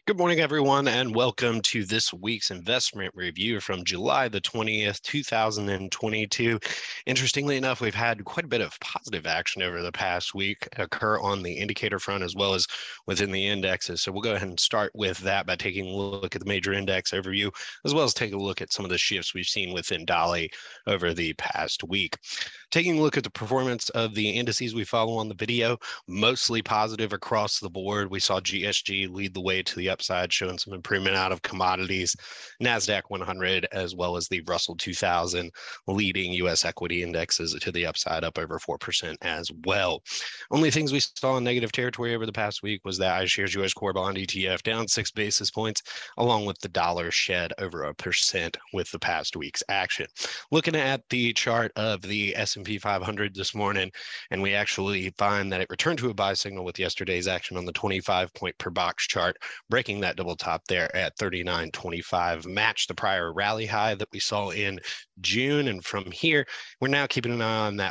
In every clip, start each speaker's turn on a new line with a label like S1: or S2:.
S1: Good morning, everyone, and welcome to this week's investment review from July the 20th, 2022. Interestingly enough, we've had quite a bit of positive action over the past week occur on the indicator front as well as within the indexes. So we'll go ahead and start with that by taking a look at the major index overview, as well as take a look at some of the shifts we've seen within DALI over the past week. Taking a look at the performance of the indices we follow on the video, mostly positive across the board. We saw GSG lead the way to the upside, showing some improvement out of commodities, NASDAQ 100, as well as the Russell 2000, leading U.S. equity indexes to the upside, up over 4% as well. Only things we saw in negative territory over the past week was that iShares U.S. Core Bond ETF down 6 basis points, along with the dollar shed over 1% with the past week's action. Looking at the chart of the S&P 500 this morning, and we actually find that it returned to a buy signal with yesterday's action on the 25-point per box chart, breaking that double top there at 39.25, matched the prior rally high that we saw in June. And from here, we're now keeping an eye on that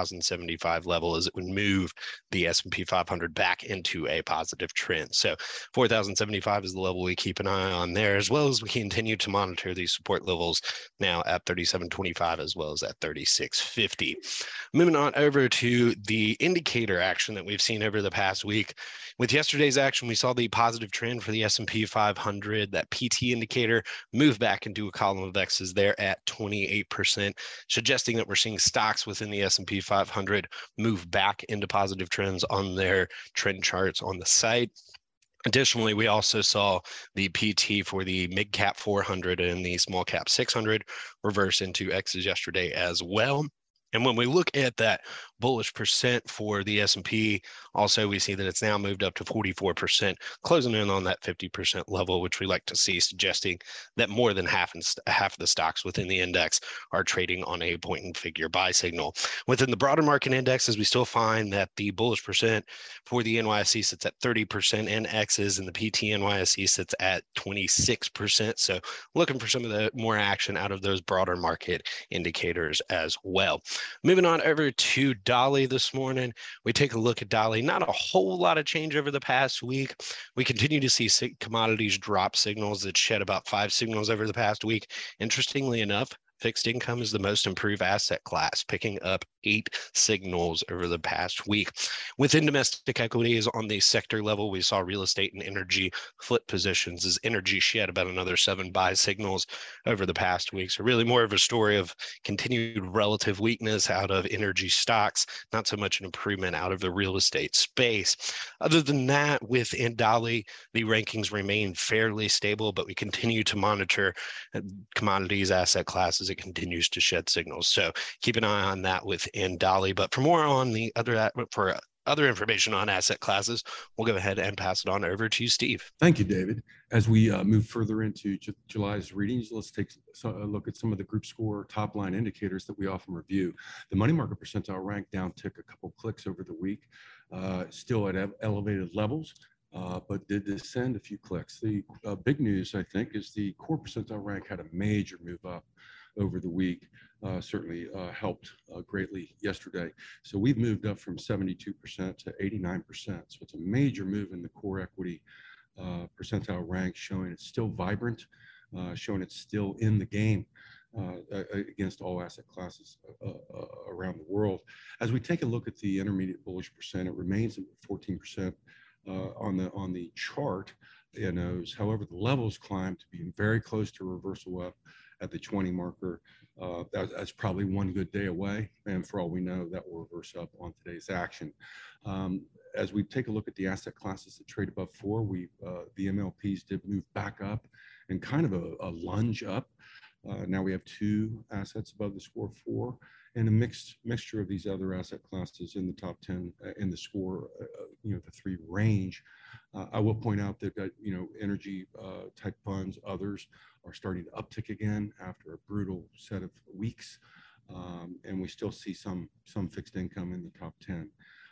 S1: 4,075 level as it would move the S&P 500 back into a positive trend. So 4,075 is the level we keep an eye on there, as well as we continue to monitor these support levels now at 37.25 as well as at 36.50. Moving on over to the indicator action that we've seen over the past week. With yesterday's action, we saw the positive trend for the S&P 500. That PT indicator moved back into a column of X's there at 28%, suggesting that we're seeing stocks within the S&P 500 move back into positive trends on their trend charts on the site. Additionally, we also saw the PT for the mid cap 400 and the small cap 600 reverse into X's yesterday as well. And when we look at that bullish percent for the S&P, also we see that it's now moved up to 44%, closing in on that 50% level, which we like to see, suggesting that more than half of the stocks within the index are trading on a point and figure buy signal. Within the broader market indexes, we still find that the bullish percent for the NYSE sits at 30% and X's, and the PT NYSE sits at 26%. So looking for some of the more action out of those broader market indicators as well. Moving on over to DALI this morning, we take a look at DALI. Not a whole lot of change over the past week. We continue to see commodities drop signals that shed about 5 signals over the past week. Interestingly enough, fixed income is the most improved asset class, picking up 8 signals over the past week. Within domestic equities on the sector level, we saw real estate and energy flip positions as energy shed about another 7 buy signals over the past week. So really more of a story of continued relative weakness out of energy stocks, not so much an improvement out of the real estate space. Other than that, within DALI, the rankings remain fairly stable, but we continue to monitor commodities asset classes. It continues to shed signals. So keep an eye on that within DALI. But for more on the other information on asset classes, we'll go ahead and pass it on over to Steve.
S2: Thank you, David. As we move further into July's readings, let's take a look at some of the group score top line indicators that we often review. The money market percentile rank downtick a couple clicks over the week, still at elevated levels. But did descend a few clicks. The big news, I think, is the core percentile rank had a major move up over the week, certainly helped greatly yesterday. So we've moved up from 72% to 89%. So it's a major move in the core equity percentile rank, showing it's still vibrant, showing it's still in the game against all asset classes around the world. As we take a look at the intermediate bullish percent, it remains at 14%. On the chart, NOs. However, the levels climbed to be very close to reversal up at the 20 marker. That's probably one good day away, and for all we know, that will reverse up on today's action. As we take a look at the asset classes that trade above 4, the MLPs did move back up and kind of a lunge up. Now we have 2 assets above the score 4, and a mixture of these other asset classes in the top 10 in the score, the 3 range. I will point out that energy type funds, others are starting to uptick again after a brutal set of weeks, and we still see some fixed income in the top 10.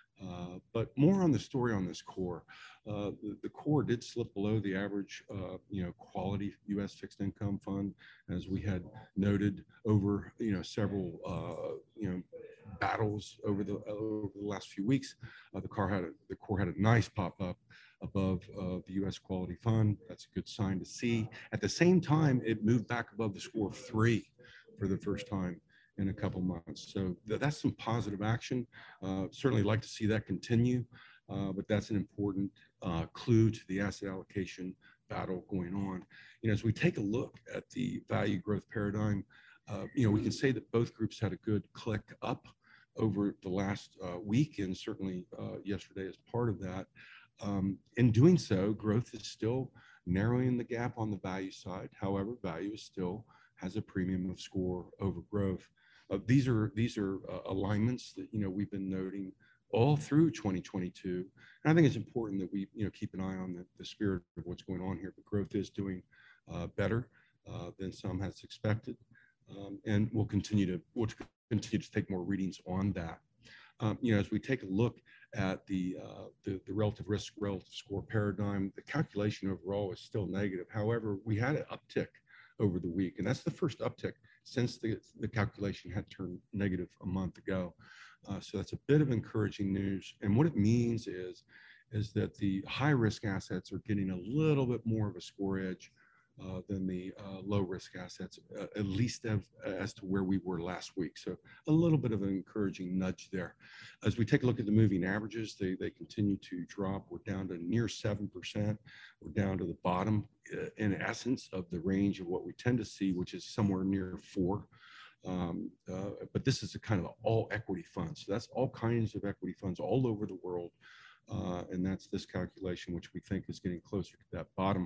S2: But more on the story on this core. The core did slip below the average, quality U.S. fixed income fund, as we had noted over, several, battles over the last few weeks. The core had a nice pop up above the U.S. Quality Fund. That's a good sign to see. At the same time, it moved back above the score of 3 for the first time in a couple months. So that's some positive action. Certainly like to see that continue, but that's an important clue to the asset allocation battle going on. As we take a look at the value growth paradigm, we can say that both groups had a good click up over the last week, and certainly yesterday as part of that. In doing so, growth is still narrowing the gap on the value side. However, value still has a premium of score over growth. These are alignments that we've been noting all through 2022, and I think it's important that we keep an eye on the spirit of what's going on here. But growth is doing better than some has expected, and we'll continue to take more readings on that. As we take a look at the relative risk, relative score paradigm, the calculation overall is still negative. However, we had an uptick over the week, and that's the first uptick since the calculation had turned negative a month ago. So that's a bit of encouraging news. And what it means is that the high risk assets are getting a little bit more of a score edge than the low risk assets, at least as to where we were last week. So a little bit of an encouraging nudge there. As we take a look at the moving averages, they continue to drop. We're down to near 7%. We're down to the bottom, in essence, of the range of what we tend to see, which is somewhere near 4. But this is a kind of all equity funds. So that's all kinds of equity funds all over the world. And that's this calculation, which we think is getting closer to that bottom.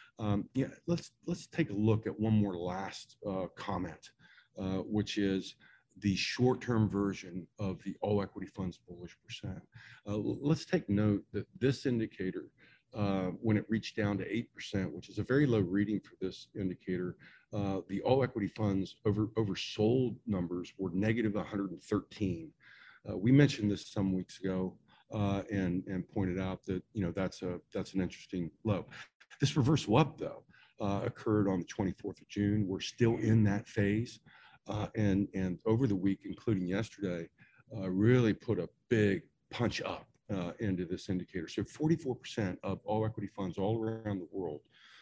S2: Let's take a look at one more last comment, which is the short-term version of the all equity funds bullish percent. Let's take note that this indicator, when it reached down to 8%, which is a very low reading for this indicator, the all equity funds oversold numbers were negative 113. We mentioned this some weeks ago and pointed out that that's an interesting low. This reversal up, though, occurred on the 24th of June. We're still in that phase, and over the week, including yesterday, really put a big punch up into this indicator. So 44% of all equity funds all around the world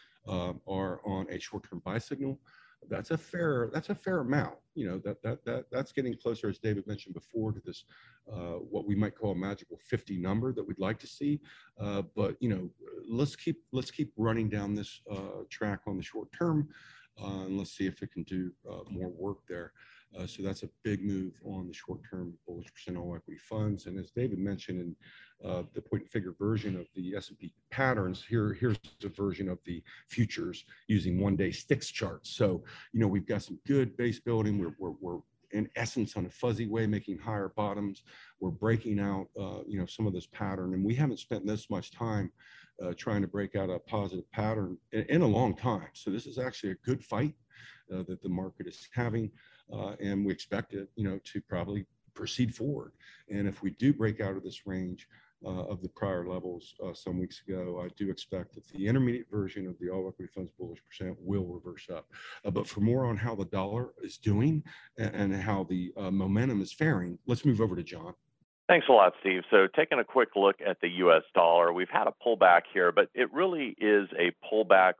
S2: are on a short-term buy signal. That's a fair amount. That's getting closer, as David mentioned before, to this what we might call a magical 50 number that we'd like to see. But let's keep running down this track on the short term, and let's see if it can do more work there. So that's a big move on the short-term bullish percent all equity funds. And as David mentioned in the point and figure version of the S&P patterns, here's a version of the futures using one-day sticks charts. So we've got some good base building. We're in essence on a fuzzy way making higher bottoms. We're breaking out some of this pattern, and we haven't spent this much time trying to break out a positive pattern in a long time. So this is actually a good fight that the market is having. And we expect it, to probably proceed forward. And if we do break out of this range of the prior levels some weeks ago, I do expect that the intermediate version of the all equity funds bullish percent will reverse up. But for more on how the dollar is doing and how the momentum is faring, let's move over to John.
S3: Thanks a lot, Steve. So taking a quick look at the U.S. dollar, we've had a pullback here, but it really is a pullback,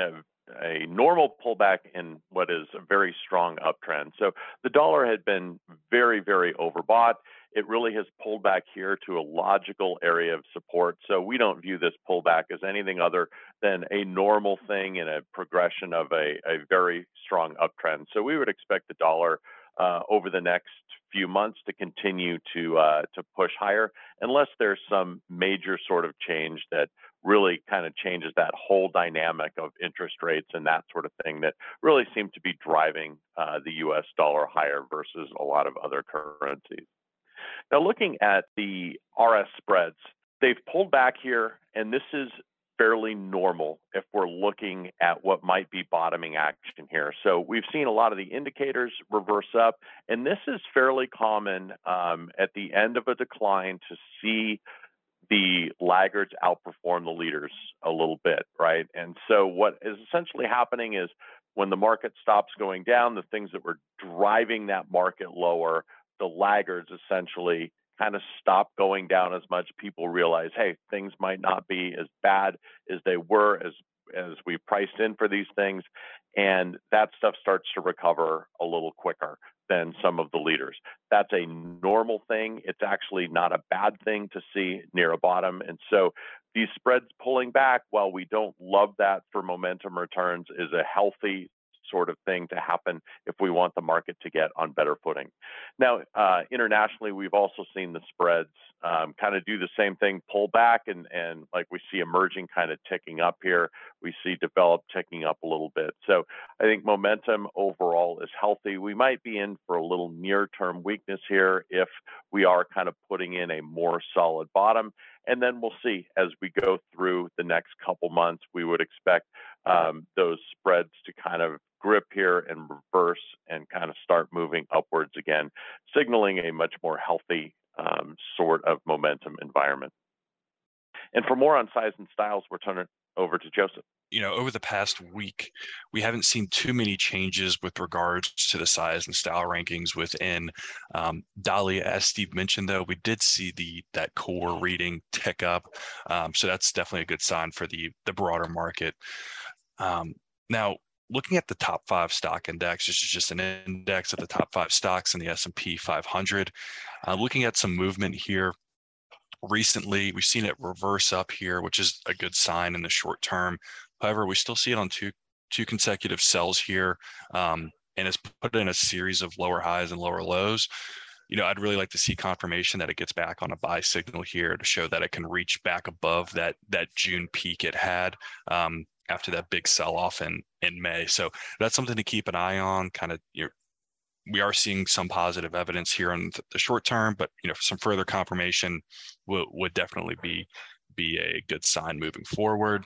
S3: a normal pullback in what is a very strong uptrend. So the dollar had been very, very overbought. It really has pulled back here to a logical area of support. So we don't view this pullback as anything other than a normal thing in a progression of a very strong uptrend. So we would expect the dollar over the next few months to continue to push higher, unless there's some major sort of change that really kind of changes that whole dynamic of interest rates and that sort of thing that really seem to be driving the U.S. dollar higher versus a lot of other currencies. Now, looking at the RS spreads, they've pulled back here, and this is fairly normal if we're looking at what might be bottoming action here. So we've seen a lot of the indicators reverse up, and this is fairly common at the end of a decline to see the laggards outperform the leaders a little bit, right? And so what is essentially happening is when the market stops going down, the things that were driving that market lower, the laggards essentially kind of stop going down as much. People realize, hey, things might not be as bad as they were as we priced in for these things, and that stuff starts to recover a little quicker than some of the leaders. That's a normal thing. It's actually not a bad thing to see near a bottom. And so these spreads pulling back, while we don't love that for momentum returns, is a healthy sort of thing to happen if we want the market to get on better footing. Now, internationally, we've also seen the spreads kind of do the same thing, pull back, and like we see emerging kind of ticking up here. We see developed ticking up a little bit. So I think momentum overall is healthy. We might be in for a little near-term weakness here if we are kind of putting in a more solid bottom. And then we'll see as we go through the next couple months. We would expect those spreads to kind of grip here and reverse and kind of start moving upwards again, signaling a much more healthy sort of momentum environment. And for more on size and styles, we'll turn it over to Joseph.
S4: Over the past week, we haven't seen too many changes with regards to the size and style rankings within Dahlia. As Steve mentioned, though, we did see that core reading tick up. So that's definitely a good sign for the broader market. Now, looking at the top 5 stock index, this is just an index of the top 5 stocks in the S&P 500. Looking at some movement here. Recently, we've seen it reverse up here, which is a good sign in the short term. However, we still see it on two consecutive sells here, and it's put in a series of lower highs and lower lows. I'd really like to see confirmation that it gets back on a buy signal here to show that it can reach back above that June peak it had after that big sell-off in May. So that's something to keep an eye on. We are seeing some positive evidence here on the short term, but some further confirmation would definitely be a good sign moving forward.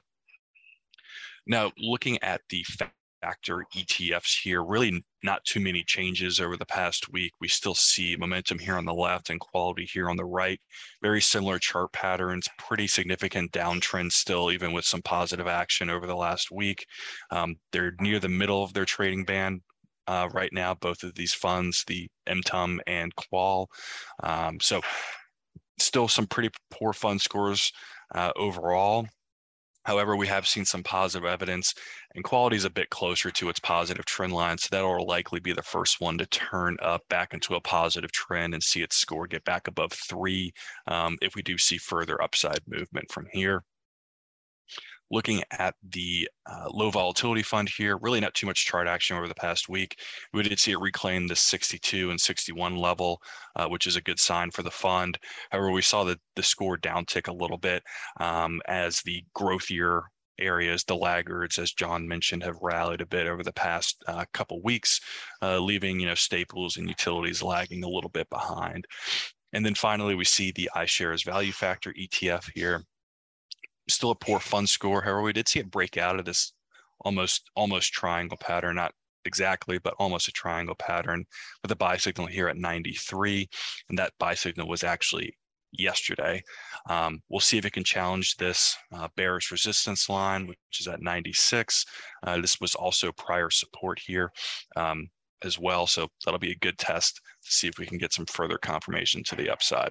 S4: Now, looking at the factor ETFs here, really not too many changes over the past week. We still see momentum here on the left and quality here on the right. Very similar chart patterns, pretty significant downtrend still, even with some positive action over the last week. They're near the middle of their trading band right now, both of these funds, the MTUM and Qual. So still some pretty poor fund scores overall. However, we have seen some positive evidence, and quality is a bit closer to its positive trend line, so that will likely be the first one to turn up back into a positive trend and see its score get back above 3 if we do see further upside movement from here. Looking at the low volatility fund here, really not too much chart action over the past week. We did see it reclaim the 62 and 61 level, which is a good sign for the fund. However, we saw the score downtick a little bit as the growthier areas, the laggards, as John mentioned, have rallied a bit over the past couple weeks, leaving staples and utilities lagging a little bit behind. And then finally, we see the iShares Value Factor ETF here. Still a poor fund score. However, we did see it break out of this almost triangle pattern, not exactly, but almost a triangle pattern with a buy signal here at 93. And that buy signal was actually yesterday. We'll see if it can challenge this bearish resistance line, which is at 96. This was also prior support here as well. So that'll be a good test to see if we can get some further confirmation to the upside.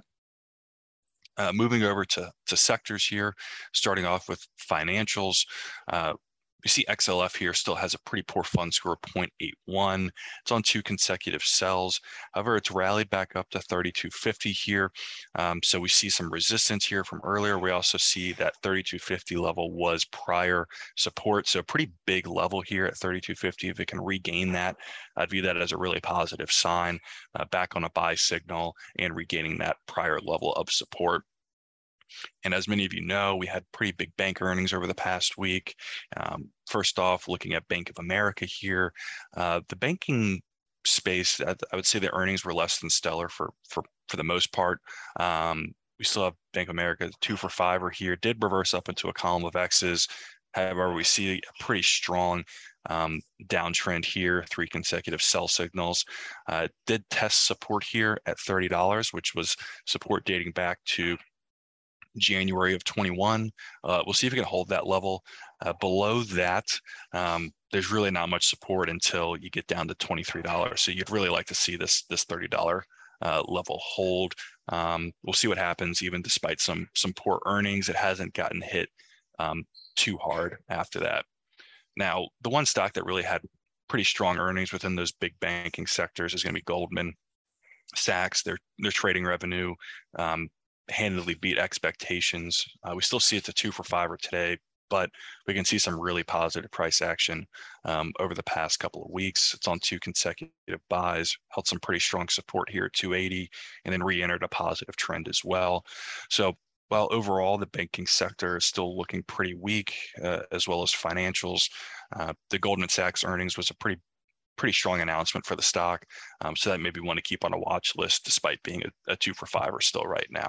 S4: Moving over to sectors here, starting off with financials. We see XLF here still has a pretty poor fund score of 0.81. It's on 2 consecutive sells. However, it's rallied back up to 3250 here. So we see some resistance here from earlier. We also see that 3250 level was prior support. So a pretty big level here at 3250. If it can regain that, I'd view that as a really positive sign, back on a buy signal and regaining that prior level of support. And as many of you know, we had pretty big bank earnings over the past week. First off, looking at Bank of America here, the banking space, I would say the earnings were less than stellar for the most part. We still have Bank of America 2 for 5 here, did reverse up into a column of X's. However, we see a pretty strong downtrend here, 3 consecutive sell signals. Did test support here at $30, which was support dating back to January of 21. We'll see if we can hold that level. Below that, there's really not much support until you get down to $23. So you'd really like to see this $30 level hold. We'll see what happens. Even despite some poor earnings, it hasn't gotten hit too hard after that. Now, the one stock that really had pretty strong earnings within those big banking sectors is going to be Goldman Sachs. Their trading revenue handily beat expectations. We still see it's a 2 for 5 today, but we can see some really positive price action over the past couple of weeks. It's on 2 consecutive buys, held some pretty strong support here at 280, and then re-entered a positive trend as well. So while overall the banking sector is still looking pretty weak, as well as financials, the Goldman Sachs earnings was a pretty strong announcement for the stock. So that maybe want to keep on a watch list despite being a 2 for 5 still right now.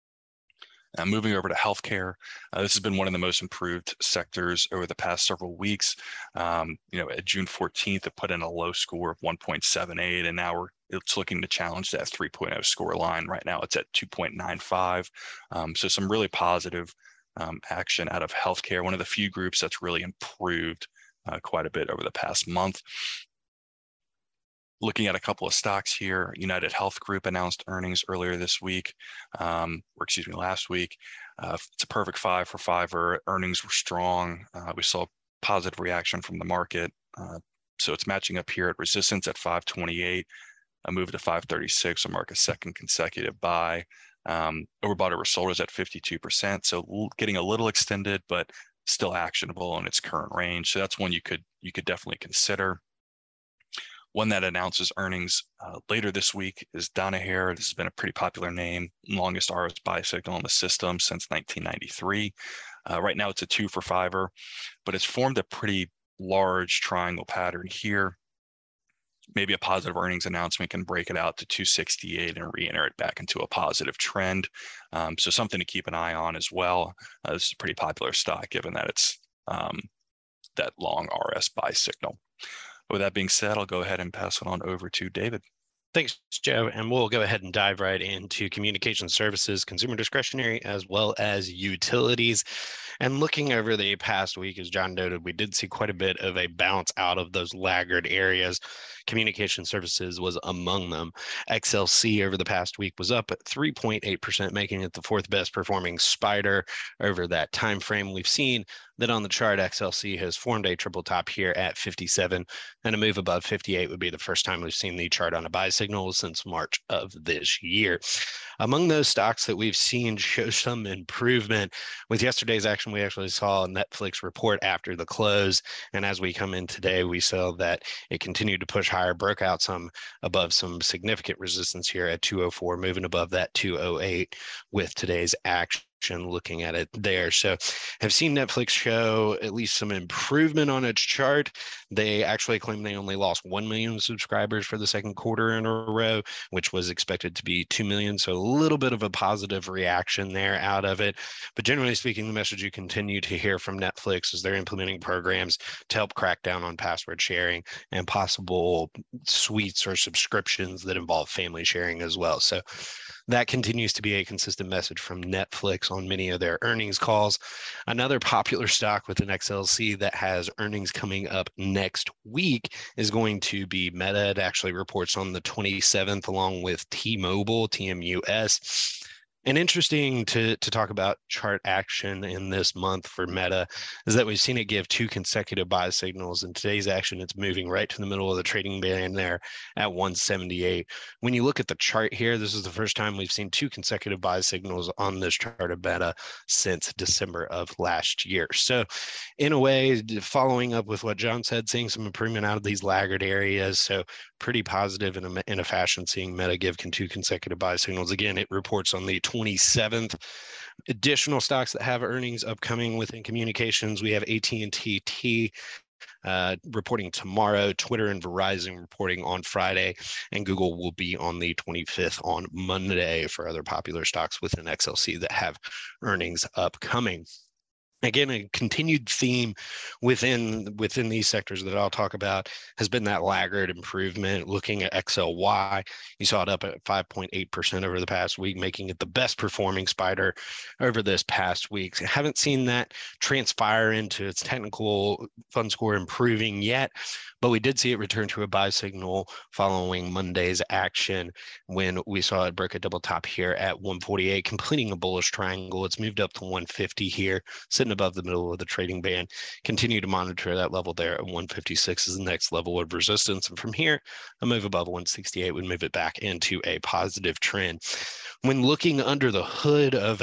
S4: Moving over to healthcare, this has been one of the most improved sectors over the past several weeks. At June 14th, it put in a low score of 1.78, and now it's looking to challenge that 3.0 score line. Right now, it's at 2.95. So some really positive action out of healthcare. One of the few groups that's really improved quite a bit over the past month. Looking at a couple of stocks here, United Health Group announced earnings earlier this week, last week. It's a perfect 5 for 5. Earnings were strong. We saw positive reaction from the market. So it's matching up here at resistance at 528, a move to 536 will mark a second consecutive buy. Overbought or sold is at 52%. So getting a little extended, but still actionable in its current range. So that's one you could definitely consider. One that announces earnings later this week is Danaher. This has been a pretty popular name, longest RS buy signal in the system since 1993. Right now it's a 2 for 5, but it's formed a pretty large triangle pattern here. Maybe a positive earnings announcement can break it out to 268 and re-enter it back into a positive trend. So something to keep an eye on as well. This is a pretty popular stock given that it's that long RS buy signal. With that being said, I'll go ahead and pass it on over to David.
S1: Thanks, Joe. And we'll go ahead and dive right into communication services, consumer discretionary, as well as utilities. And looking over the past week, as John noted, we did see quite a bit of a bounce out of those laggard areas. Communication services was among them. XLC over the past week was up at 3.8%, making it the 4th best performing spider over that time frame. We've seen that on the chart, XLC has formed a triple top here at 57, and a move above 58 would be the first time we've seen the chart on a buy signal since March of this year. Among those stocks that we've seen show some improvement, with yesterday's action, we actually saw a Netflix report after the close, and as we come in today, we saw that it continued to push higher, broke out some above some significant resistance here at 204, moving above that 208 with today's action. Looking at it there. So I've seen Netflix show at least some improvement on its chart. They actually claim they only lost 1 million subscribers for the second quarter in a row, which was expected to be 2 million. So a little bit of a positive reaction there out of it. But generally speaking, the message you continue to hear from Netflix is they're implementing programs to help crack down on password sharing and possible suites or subscriptions that involve family sharing as well. So that continues to be a consistent message from Netflix on many of their earnings calls. Another popular stock within XLC that has earnings coming up next week is going to be Meta. It actually reports on the 27th along with T-Mobile, TMUS. And interesting to talk about chart action in this month for Meta is that we've seen it give 2 consecutive buy signals. In today's action, it's moving right to the middle of the trading band there at 178. When you look at the chart here, this is the first time we've seen 2 consecutive buy signals on this chart of Meta since December of last year. So in a way, following up with what John said, seeing some improvement out of these laggard areas. So pretty positive in a fashion, seeing Meta give 2 consecutive buy signals. Again, it reports on the 27th. Additional stocks that have earnings upcoming within communications, we have AT&T reporting tomorrow, Twitter and Verizon reporting on Friday, and Google will be on the 25th on Monday for other popular stocks within XLC that have earnings upcoming. Again, a continued theme within these sectors that I'll talk about has been that laggard improvement. Looking at XLY, you saw it up at 5.8% over the past week, making it the best performing spider over this past week. I haven't seen that transpire into its technical fund score improving yet, but we did see it return to a buy signal following Monday's action when we saw it break a double top here at 148, completing a bullish triangle. It's moved up to 150 here, sitting above the middle of the trading band. Continue to monitor that level there at 156 is the next level of resistance. And from here, a move above 168 would move it back into a positive trend. When looking under the hood of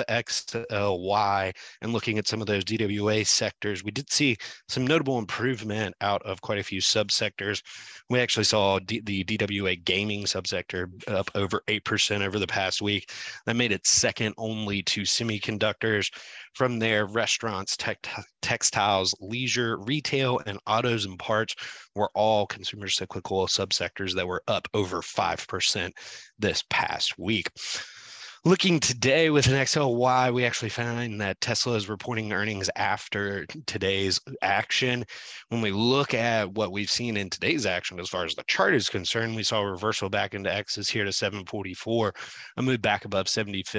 S1: XLY and looking at some of those DWA sectors, we did see some notable improvement out of quite a few subsectors. We actually saw the DWA gaming subsector up over 8% over the past week. That made it second only to semiconductors. From there, restaurants, textiles, leisure, retail, and autos and parts were all consumer cyclical subsectors that were up over 5% this past week. Looking today with an XLY, we actually find that Tesla is reporting earnings after today's action. When we look at what we've seen in today's action, as far as the chart is concerned, we saw a reversal back into X's here to 744. A move back above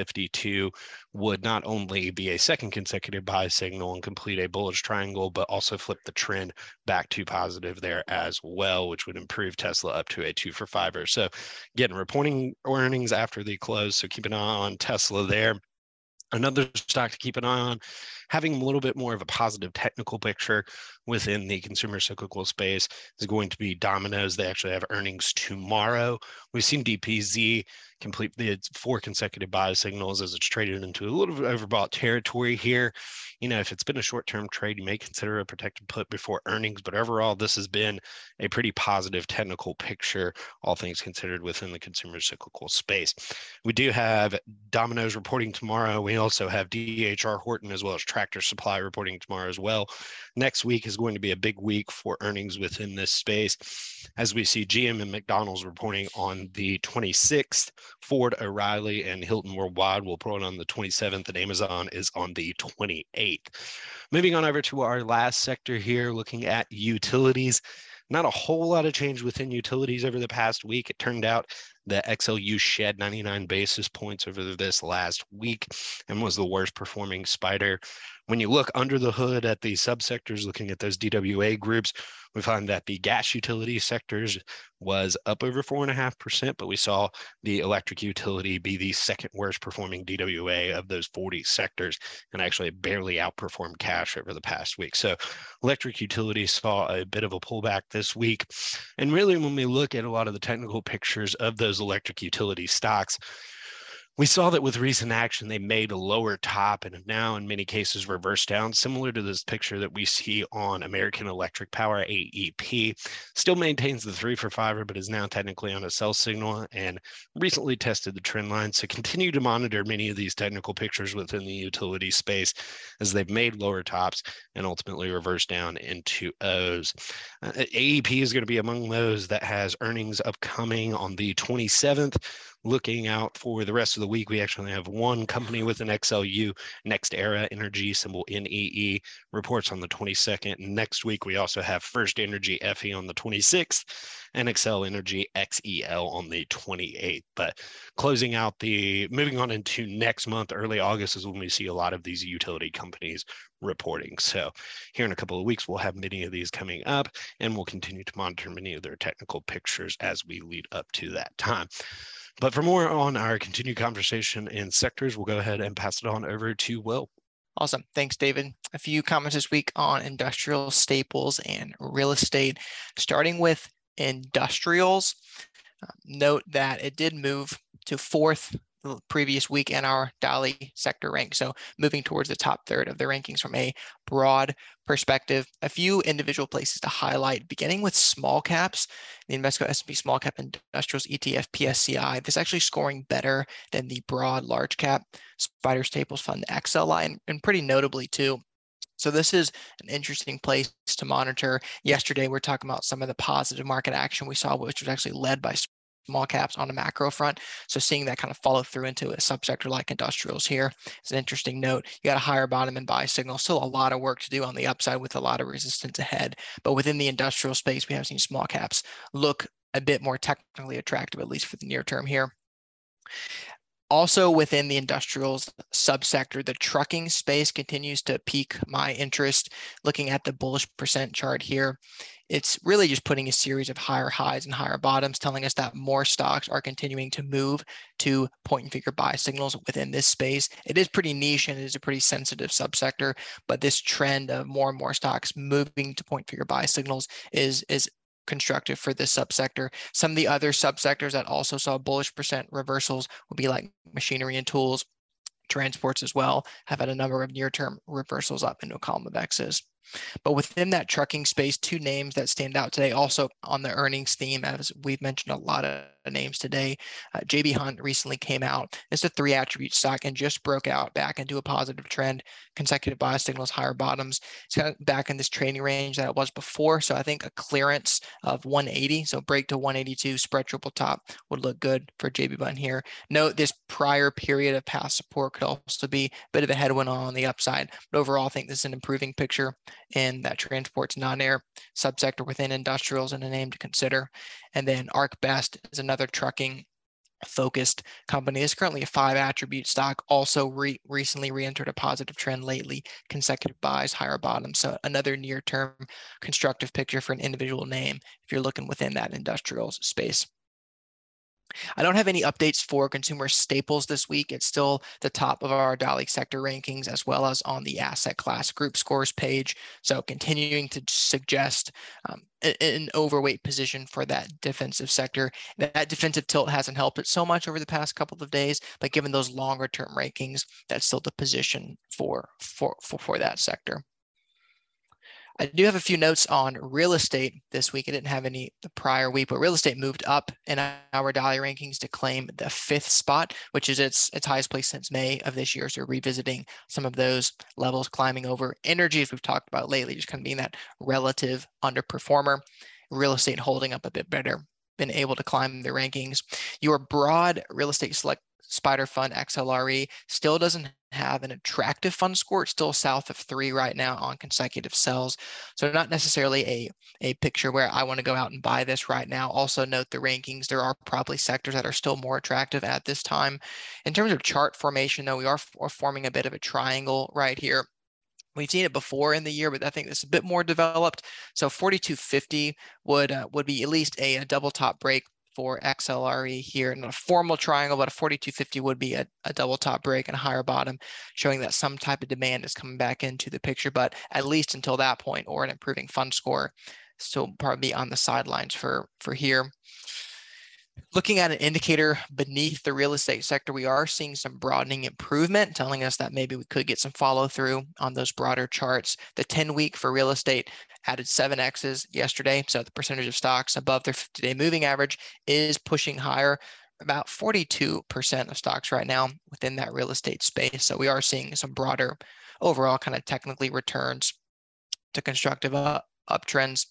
S1: 70.52 would not only be a second consecutive buy signal and complete a bullish triangle, but also flip the trend back to positive there as well, which would improve Tesla up to a 2 for 5er. So again, reporting earnings after the close, so keep an eye on Tesla there. Another stock to keep an eye on, having a little bit more of a positive technical picture within the consumer cyclical space, is going to be Domino's. They actually have earnings tomorrow. We've seen DPZ complete the 4 consecutive buy signals as it's traded into a little bit overbought territory here. You know, if it's been a short-term trade, you may consider a protected put before earnings, but overall, this has been a pretty positive technical picture, all things considered, within the consumer cyclical space. We do have Domino's reporting tomorrow. We also have DHR Horton as well as Tractor Supply reporting tomorrow as well. Next week is going to be a big week for earnings within this space, as we see GM and McDonald's reporting on the 26th. Ford, O'Reilly, and Hilton Worldwide will report on the 27th, and Amazon is on the 28th. Moving on over to our last sector here, looking at utilities. Not a whole lot of change within utilities over the past week. It turned out that XLU shed 99 basis points over this last week and was the worst performing spider. When you look under the hood at the subsectors, looking at those DWA groups, we find that the gas utility sectors was up over 4.5%, but we saw the electric utility be the second worst performing DWA of those 40 sectors, and actually barely outperformed cash over the past week. So electric utility saw a bit of a pullback this week. And really, when we look at a lot of the technical pictures of those electric utility stocks, we saw that with recent action, they made a lower top and have now in many cases reversed down, similar to this picture that we see on American Electric Power, AEP. Still maintains the 3 for 5er, but is now technically on a sell signal and recently tested the trend line. So continue to monitor many of these technical pictures within the utility space as they've made lower tops and ultimately reversed down into O's. AEP is going to be among those that has earnings upcoming on the 27th. Looking out for the rest of the week, we actually have one company with an XLU, NextEra Energy, symbol NEE, reports on the 22nd. Next week, we also have First Energy FE on the 26th and Xcel Energy XEL on the 28th. But moving on into next month, early August is when we see a lot of these utility companies reporting. So here in a couple of weeks, we'll have many of these coming up, and we'll continue to monitor many of their technical pictures as we lead up to that time. But for more on our continued conversation in sectors, we'll go ahead and pass it on over to Will.
S5: Awesome. Thanks, David. A few comments this week on industrial staples and real estate. Starting with industrials, note that it did move to fourth the previous week in our Dali sector rank. So moving towards the top third of the rankings from a broad perspective. A few individual places to highlight, beginning with small caps. The Invesco S&P Small Cap Industrials ETF PSCI, this is actually scoring better than the broad large cap Spider Staples Fund XLI, and pretty notably too. So this is an interesting place to monitor. Yesterday, we were talking about some of the positive market action we saw, which was actually led by small caps on a macro front. So seeing that kind of follow through into a subsector like industrials here is an interesting note. You got a higher bottom and buy signal. Still a lot of work to do on the upside with a lot of resistance ahead. But within the industrial space, we have seen small caps look a bit more technically attractive, at least for the near term here. Also within the industrials subsector, the trucking space continues to pique my interest. Looking at the bullish percent chart here, it's really just putting a series of higher highs and higher bottoms, telling us that more stocks are continuing to move to point and figure buy signals within this space. It is pretty niche and it is a pretty sensitive subsector, but this trend of more and more stocks moving to point and figure buy signals is constructive for this subsector. Some of the other subsectors that also saw bullish percent reversals would be like machinery and tools, transports as well, have had a number of near-term reversals up into a column of X's. But within that trucking space, two names that stand out today, also on the earnings theme, as we've mentioned a lot of names today. J.B. Hunt recently came out. It's a 3 attribute stock and just broke out back into a positive trend, consecutive buy signals, higher bottoms. It's kind of back in this trading range that it was before. So I think a clearance of 180, so break to 182, spread triple top would look good for J.B. Hunt here. Note this prior period of past support could also be a bit of a headwind on the upside. But overall, I think this is an improving picture in that transports non-air subsector within industrials and a name to consider. And then ArcBest is another trucking focused company. It's currently a 5 attribute stock, also recently re-entered a positive trend lately, consecutive buys, higher bottoms. So another near-term constructive picture for an individual name if you're looking within that industrials space. I don't have any updates for consumer staples this week. It's still the top of our Dali sector rankings, as well as on the asset class group scores page. So continuing to suggest an overweight position for that defensive sector. That defensive tilt hasn't helped it so much over the past couple of days, but given those longer term rankings, that's still the position for that sector. I do have a few notes on real estate this week. I didn't have any the prior week, but real estate moved up in our Dali rankings to claim the 5th spot, which is its highest place since May of this year. So revisiting some of those levels, climbing over. Energy, as we've talked about lately, just kind of being that relative underperformer. Real estate holding up a bit better, been able to climb the rankings. Your broad real estate select Spider Fund XLRE still doesn't have an attractive fund score. It's still south of 3 right now on consecutive sells. So not necessarily a picture where I want to go out and buy this right now. Also note the rankings. There are probably sectors that are still more attractive at this time. In terms of chart formation, though, we are forming a bit of a triangle right here. We've seen it before in the year, but I think this is a bit more developed. So 4250 would be at least a double top break for XLRE here. Not a formal triangle, but a 4250 would be a double top break and a higher bottom, showing that some type of demand is coming back into the picture, but at least until that point, or an improving fund score, still probably on the sidelines for here. Looking at an indicator beneath the real estate sector, we are seeing some broadening improvement, telling us that maybe we could get some follow through on those broader charts. The 10-week for real estate added 7 X's yesterday. So the percentage of stocks above their 50-day moving average is pushing higher. About 42% of stocks right now within that real estate space. So we are seeing some broader overall kind of technically returns to constructive uptrends.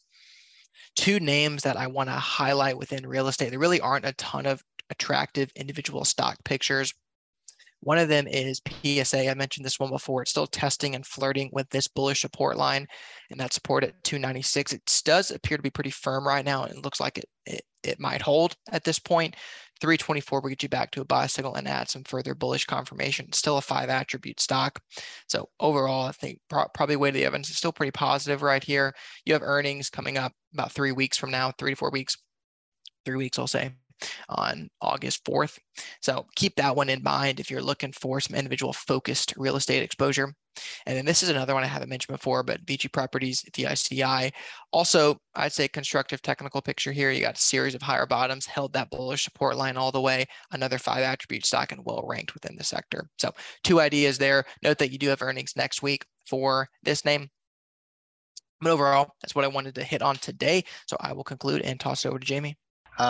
S5: 2 names that I want to highlight within real estate. There really aren't a ton of attractive individual stock pictures. One of them is PSA. I mentioned this one before. It's still testing and flirting with this bullish support line, and that support at 296. It does appear to be pretty firm right now, and it looks like it might hold at this point. 324 will get you back to a buy signal and add some further bullish confirmation. It's still a 5 attribute stock. So overall, I think probably weight of the evidence is still pretty positive right here. You have earnings coming up about 3 weeks from now, 3 to 4 weeks, 3 weeks, I'll say, on August 4th. So keep that one in mind if you're looking for some individual focused real estate exposure. And then this is another one I haven't mentioned before, but VICI Properties, VICI. Also, I'd say constructive technical picture here. You got a series of higher bottoms, held that bullish support line all the way, another 5 attribute stock and well ranked within the sector. So 2 ideas there. Note that you do have earnings next week for this name. But overall, that's what I wanted to hit on today. So I will conclude and toss it over to Jamie.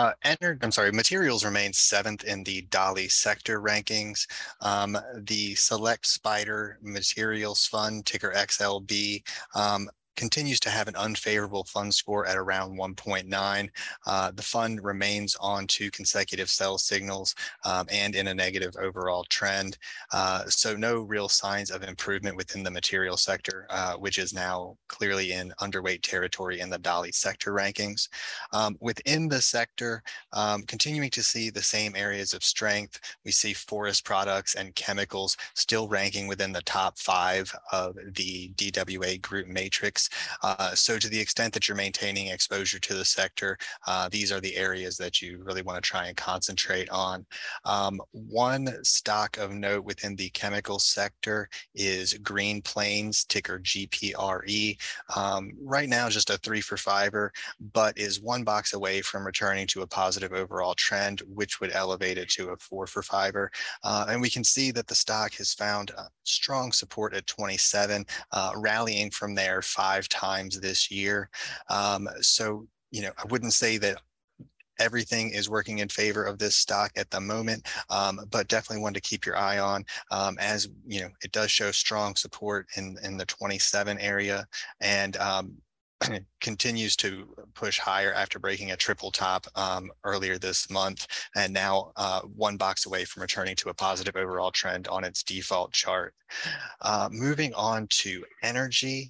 S6: Materials remains 7th in the Dali sector rankings. The Select Spider Materials Fund, ticker XLB, continues to have an unfavorable fund score at around 1.9. The fund remains on 2 consecutive sell signals and in a negative overall trend. So no real signs of improvement within the material sector, which is now clearly in underweight territory in the Dali sector rankings. Within the sector, continuing to see the same areas of strength. We see forest products and chemicals still ranking within the top 5 of the DWA group matrix. So to the extent that you're maintaining exposure to the sector, these are the areas that you really want to try and concentrate on. One stock of note within the chemical sector is Green Plains, ticker GPRE. Right now, just a 3 for 5er, but is 1 box away from returning to a positive overall trend, which would elevate it to a 4 for 5er. And we can see that the stock has found strong support at 27, rallying from there 5 times this year. So, I wouldn't say that everything is working in favor of this stock at the moment, but definitely one to keep your eye on, as it does show strong support in the 27 area, and continues to push higher after breaking a triple top earlier this month, and now 1 box away from returning to a positive overall trend on its default chart. Moving on to energy.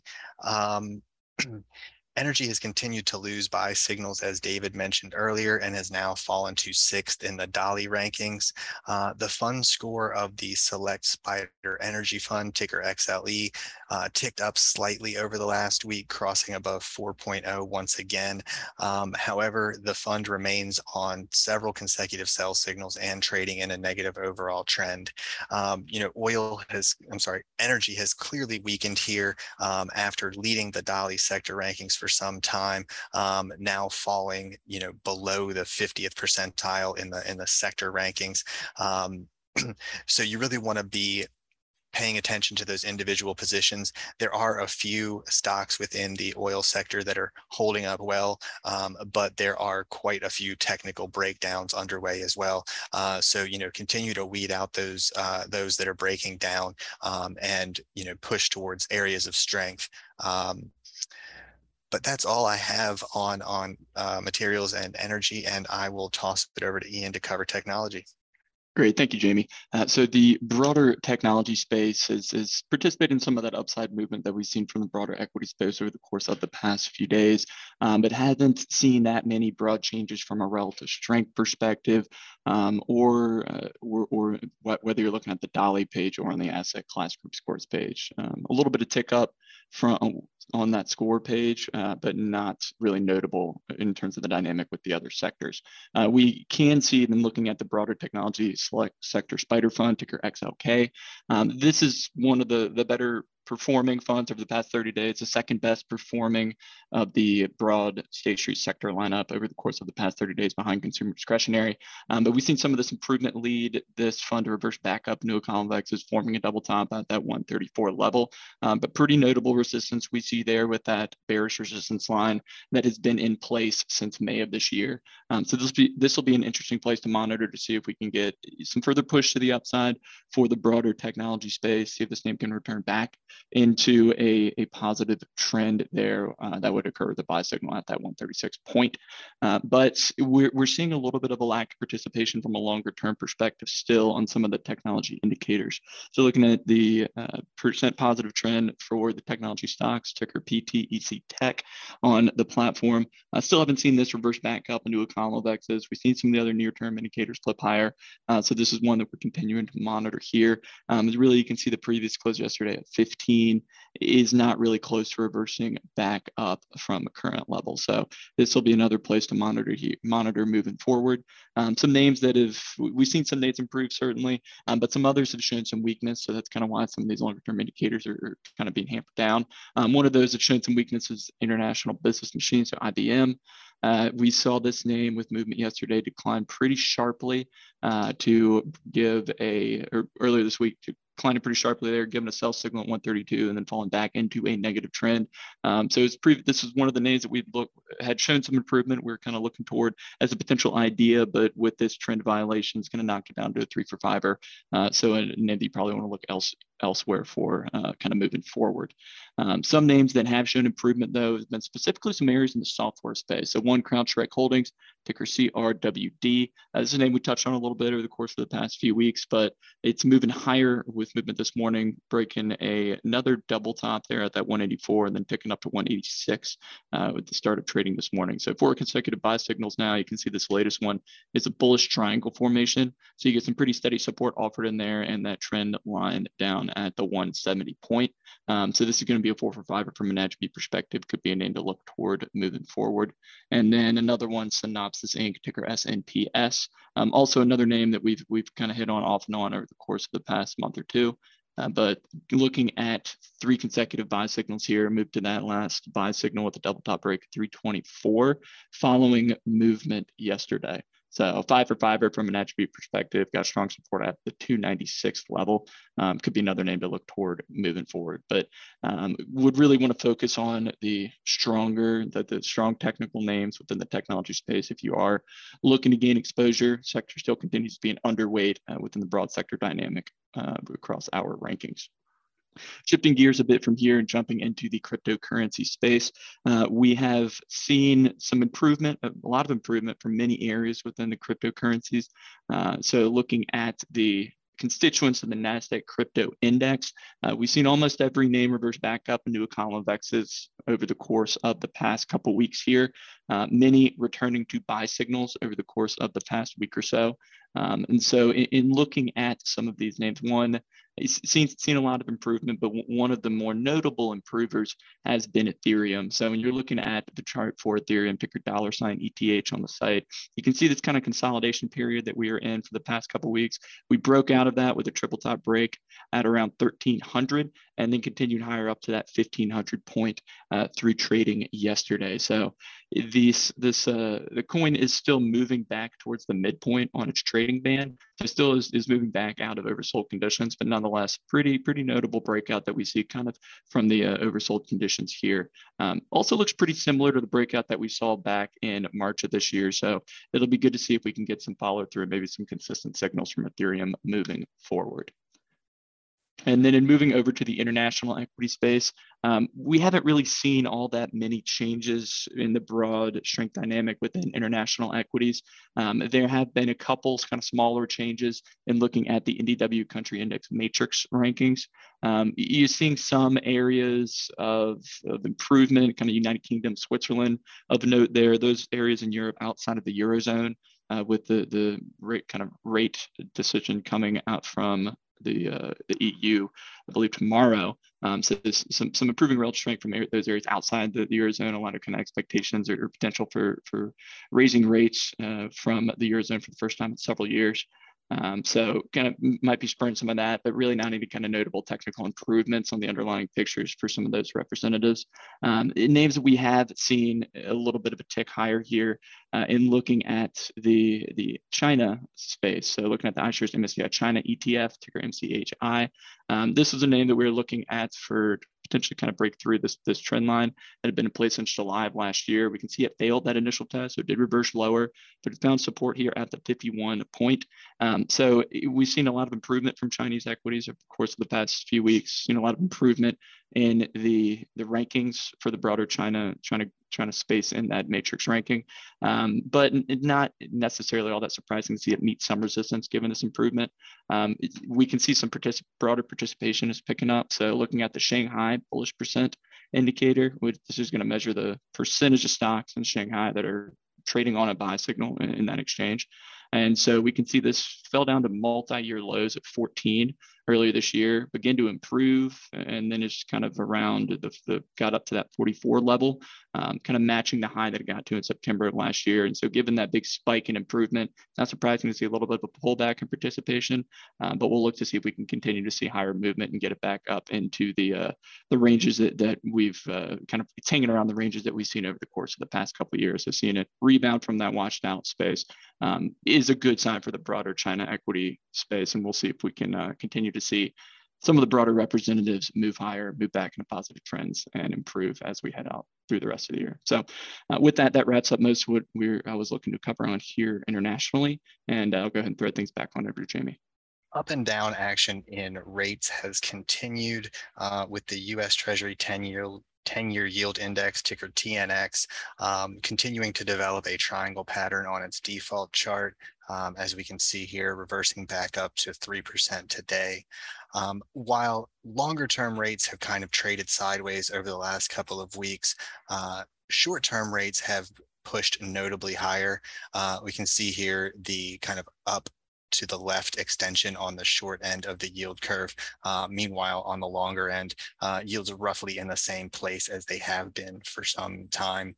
S6: Energy has continued to lose buy signals, as David mentioned earlier, and has now fallen to 6th in the Dali rankings. The fund score of the Select Spider Energy Fund, ticker XLE, ticked up slightly over the last week, crossing above 4.0 once again. However, the fund remains on several consecutive sell signals and trading in a negative overall trend. Energy has clearly weakened here after leading the Dali sector rankings for some time, now falling, below the 50th percentile in the sector rankings. So you really want to be paying attention to those individual positions. There are a few stocks within the oil sector that are holding up well, but there are quite a few technical breakdowns underway as well. So, continue to weed out those that are breaking down, and, push towards areas of strength. But that's all I have on materials and energy, and I will toss it over to Ian to cover technology.
S7: Great, thank you, Jamie. So the broader technology space has participated in some of that upside movement that we've seen from the broader equity space over the course of the past few days, but hasn't seen that many broad changes from a relative strength perspective, or whether you're looking at the Dali page or on the asset class group scores page. A little bit of tick up on that score page, but not really notable in terms of the dynamic with the other sectors. We can see them looking at the broader technology select sector Spider Fund, ticker XLK. This is one of the better performing funds over the past 30 days, the second best performing of the broad State Street sector lineup over the course of the past 30 days behind consumer discretionary. But we've seen some of this improvement lead this fund to reverse back up into a convex, is forming a double top at that 134 level. But pretty notable resistance we see there with that bearish resistance line that has been in place since May of this year. So this will be an interesting place to monitor to see if we can get some further push to the upside for the broader technology space, see if this name can return back into a positive trend there that would occur with the buy signal at that 136 point. But we're seeing a little bit of a lack of participation from a longer term perspective still on some of the technology indicators. So looking at the percent positive trend for the technology stocks, ticker PTEC Tech on the platform, I still haven't seen this reverse back up into a column of X's. We've seen some of the other near term indicators flip higher. So this is one that we're continuing to monitor here. Really, you can see the previous close yesterday at 15 is not really close to reversing back up from a current level. So this will be another place to monitor moving forward. Some names that we've seen some names improve certainly, but some others have shown some weakness. So that's kind of why some of these longer term indicators are kind of being hampered down. One of those that showed some weakness is International Business Machines, so IBM. We saw this name with movement yesterday decline pretty sharply to give earlier this week to declining pretty sharply there, giving a sell signal at 132 and then falling back into a negative trend. So this is one of the names that we had shown some improvement. We were kind of looking toward as a potential idea, but with this trend violation, it's going to knock it down to a 3 for 5er. So a name that you probably want to look elsewhere for kind of moving forward. Some names that have shown improvement, though, have been specifically some areas in the software space. So one, CrowdStrike Holdings, ticker CRWD. This is a name we touched on a little bit over the course of the past few weeks, but it's moving higher with movement this morning, breaking another double top there at that 184 and then ticking up to 186 with the start of trading this morning. So 4 consecutive buy signals now. You can see this latest one is a bullish triangle formation. So you get some pretty steady support offered in there and that trend line down at the 170 point. So this is going to be a 4 for 5 from an attribute perspective, could be a name to look toward moving forward. And then another one, Synopsys Inc., ticker SNPS. Also another name that we've kind of hit on off and on over the course of the past month or two. But looking at 3 consecutive buy signals here, moved to that last buy signal with a double top break at 324 following movement yesterday. So 5 for 5 from an attribute perspective, got strong support at the 296 level. Could be another name to look toward moving forward, but would really want to focus on the strong technical names within the technology space. If you are looking to gain exposure, sector still continues to be an underweight within the broad sector dynamic across our rankings. Shifting gears a bit from here and jumping into the cryptocurrency space, we have seen some improvement, a lot of improvement from many areas within the cryptocurrencies. So looking at the constituents of the NASDAQ crypto index, we've seen almost every name reverse back up into a column of X's over the course of the past couple weeks here, many returning to buy signals over the course of the past week or so. And so in looking at some of these names, one, it's seen a lot of improvement, but one of the more notable improvers has been Ethereum. So when you're looking at the chart for Ethereum, ticker $ETH on the site, you can see this kind of consolidation period that we are in for the past couple of weeks. We broke out of that with a triple top break at around 1,300 and then continued higher up to that 1,500 point through trading yesterday. So the coin is still moving back towards the midpoint on its trading band. So still is moving back out of oversold conditions, but nonetheless, pretty notable breakout that we see kind of from the oversold conditions here. Also looks pretty similar to the breakout that we saw back in March of this year. So it'll be good to see if we can get some follow through and maybe some consistent signals from Ethereum moving forward. And then in moving over to the international equity space, we haven't really seen all that many changes in the broad strength dynamic within international equities. There have been a couple kind of smaller changes in looking at the NDW country index matrix rankings. You're seeing some areas of improvement, kind of United Kingdom, Switzerland of note there, those areas in Europe outside of the Eurozone with the rate decision coming out from the EU, I believe tomorrow. So there's some improving relative strength from those areas outside the Eurozone. A lot of kind of expectations or potential for raising rates from the Eurozone for the first time in several years. So kind of might be spurring some of that, but really not any kind of notable technical improvements on the underlying pictures for some of those representatives. Names that we have seen a little bit of a tick higher here in looking at the China space. So looking at the iShares MSCI China ETF, ticker MCHI. This is a name that we're looking at for potentially kind of break through this trend line that had been in place since July of last year. We can see it failed that initial test, so it did reverse lower, but it found support here at the 51 point. So we've seen a lot of improvement from Chinese equities over the course of the past few weeks, seen a lot of improvement in the rankings for the broader China space in that matrix ranking, but not necessarily all that surprising to see it meet some resistance given this improvement. We can see some broader participation is picking up. So looking at the Shanghai bullish percent indicator, which this is going to measure the percentage of stocks in Shanghai that are trading on a buy signal in that exchange. And so we can see this fell down to multi-year lows at 14 earlier this year, begin to improve, and then it's kind of around got up to that 44 level, kind of matching the high that it got to in September of last year. And so given that big spike in improvement, not surprising to see a little bit of a pullback in participation, but we'll look to see if we can continue to see higher movement and get it back up into the ranges that we've kind of, it's hanging around the ranges that we've seen over the course of the past couple of years. So seeing it rebound from that washed out space is a good sign for the broader China equity space. And we'll see if we can continue to see some of the broader representatives move higher, move back into positive trends, and improve as we head out through the rest of the year. So with that, that wraps up most of what I was looking to cover on here internationally. And I'll go ahead and throw things back on over to Jamie.
S6: Up and down action in rates has continued with the U.S. Treasury 10-year yield index, ticker TNX, continuing to develop a triangle pattern on its default chart. As we can see here, reversing back up to 3% today. While longer term rates have kind of traded sideways over the last couple of weeks, short-term rates have pushed notably higher. We can see here the kind of up to the left extension on the short end of the yield curve. Meanwhile, on the longer end, yields are roughly in the same place as they have been for some time.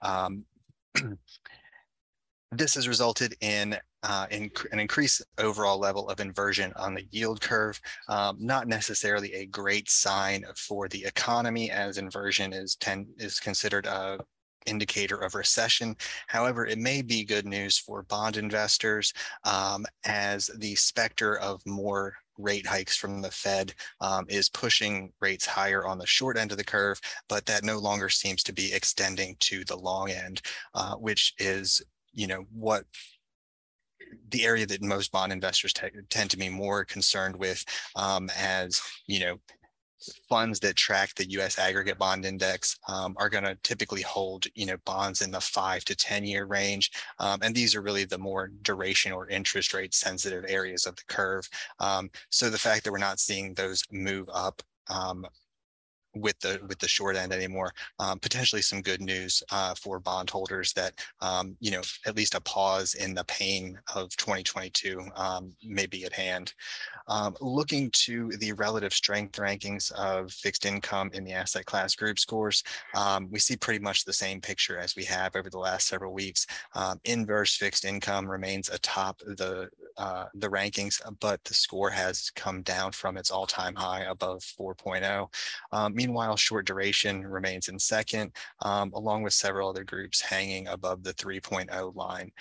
S6: This has resulted in an increased overall level of inversion on the yield curve. Not necessarily a great sign for the economy, as inversion is considered a indicator of recession. However, it may be good news for bond investors as the specter of more rate hikes from the Fed is pushing rates higher on the short end of the curve, but that no longer seems to be extending to the long end, which is, what the area that most bond investors tend to be more concerned with, as funds that track the U.S. aggregate bond index are going to typically hold, bonds in the 5 to 10 year range. And these are really the more duration or interest rate sensitive areas of the curve. So the fact that we're not seeing those move up with the short end anymore, potentially some good news for bondholders that at least a pause in the pain of 2022 may be at hand. Looking to the relative strength rankings of fixed income in the asset class group scores, we see pretty much the same picture as we have over the last several weeks. Inverse fixed income remains atop the rankings, but the score has come down from its all-time high above 4.0. Meanwhile, short duration remains in second, along with several other groups hanging above the 3.0 line.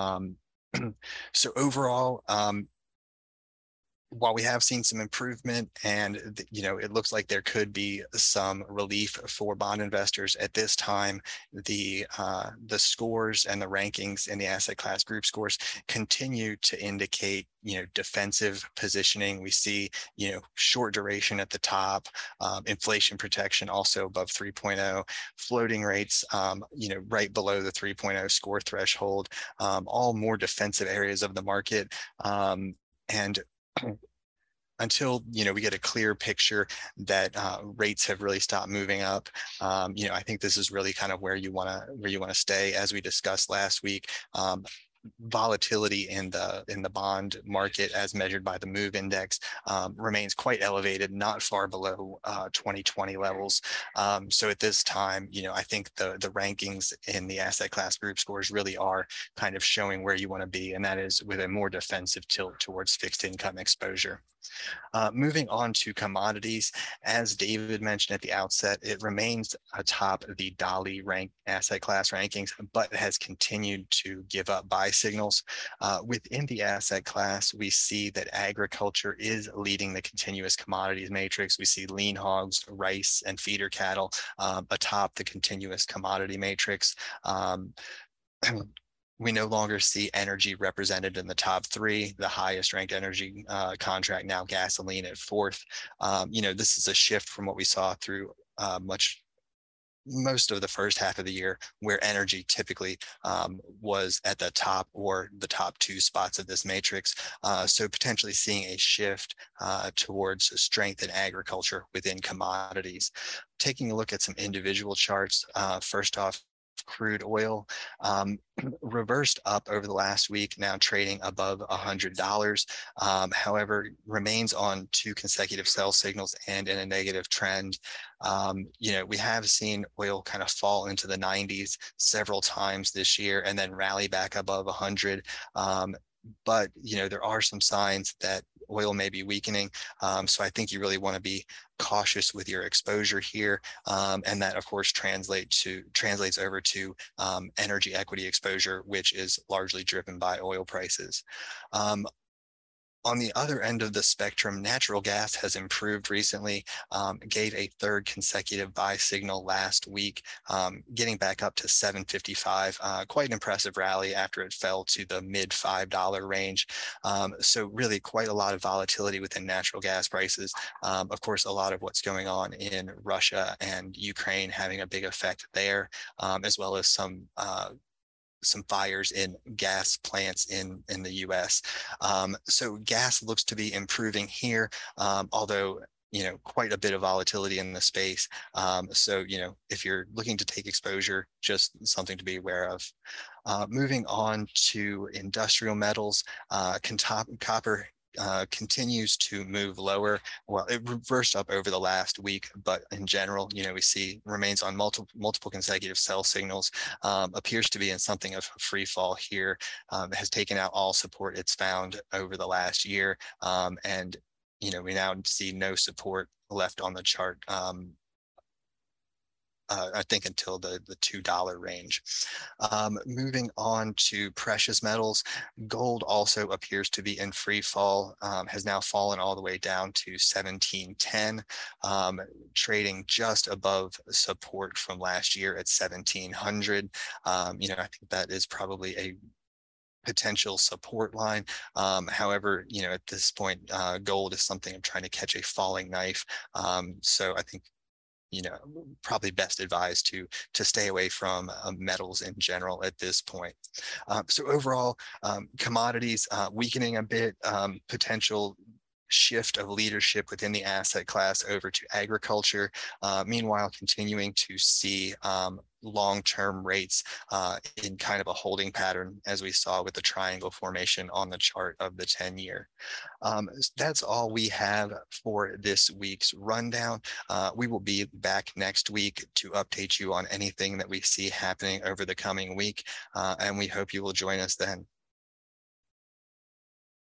S6: So overall, while we have seen some improvement and it looks like there could be some relief for bond investors at this time, the scores and the rankings in the asset class group scores continue to indicate defensive positioning. We see short duration at the top, inflation protection also above 3.0, floating rates right below the 3.0 score threshold, all more defensive areas of the market. And until we get a clear picture that rates have really stopped moving up, I think this is really kind of where you want to stay. As we discussed last week, volatility in the bond market as measured by the MOVE index remains quite elevated, not far below 2020 levels. So at this time, I think the rankings in the asset class group scores really are kind of showing where you want to be, and that is with a more defensive tilt towards fixed income exposure. Moving on to commodities, as David mentioned at the outset, it remains atop the DALI asset class rankings, but has continued to give up buy signals. Within the asset class, we see that agriculture is leading the continuous commodities matrix. We see lean hogs, rice, and feeder cattle atop the continuous commodity matrix. We no longer see energy represented in the top three. The highest ranked energy contract now gasoline at fourth. This is a shift from what we saw through most of the first half of the year, where energy typically was at the top or the top two spots of this matrix. So potentially seeing a shift towards strength in agriculture within commodities. Taking a look at some individual charts, first off, crude oil reversed up over the last week, now trading above $100. However, remains on 2 consecutive sell signals and in a negative trend. We have seen oil kind of fall into the 90s several times this year and then rally back above 100. But there are some signs that oil may be weakening. So I think you really want to be cautious with your exposure here. And that, of course, translates over to energy equity exposure, which is largely driven by oil prices. On the other end of the spectrum, natural gas has improved recently, gave a third consecutive buy signal last week, getting back up to $7.55. Quite an impressive rally after it fell to the mid $5 range. So really quite a lot of volatility within natural gas prices. Of course, a lot of what's going on in Russia and Ukraine having a big effect there, as well as some fires in gas plants in the US. So gas looks to be improving here, although quite a bit of volatility in the space. So if you're looking to take exposure, just something to be aware of. Moving on to industrial metals, copper continues to move lower. Well, it reversed up over the last week, but in general, we see remains on multiple consecutive sell signals, appears to be in something of a free fall here, has taken out all support it's found over the last year. And, we now see no support left on the chart. I think until the $2 range. Moving on to precious metals, gold also appears to be in free fall, has now fallen all the way down to 1710, trading just above support from last year at 1700. I think that is probably a potential support line. However, at this point, gold is something I'm trying to catch a falling knife. So I think probably best advised to stay away from metals in general at this point. So overall, commodities weakening a bit, potential shift of leadership within the asset class over to agriculture. Meanwhile, continuing to see long-term rates in kind of a holding pattern, as we saw with the triangle formation on the chart of the 10-year. That's all we have for this week's rundown. We will be back next week to update you on anything that we see happening over the coming week, and we hope you will join us then.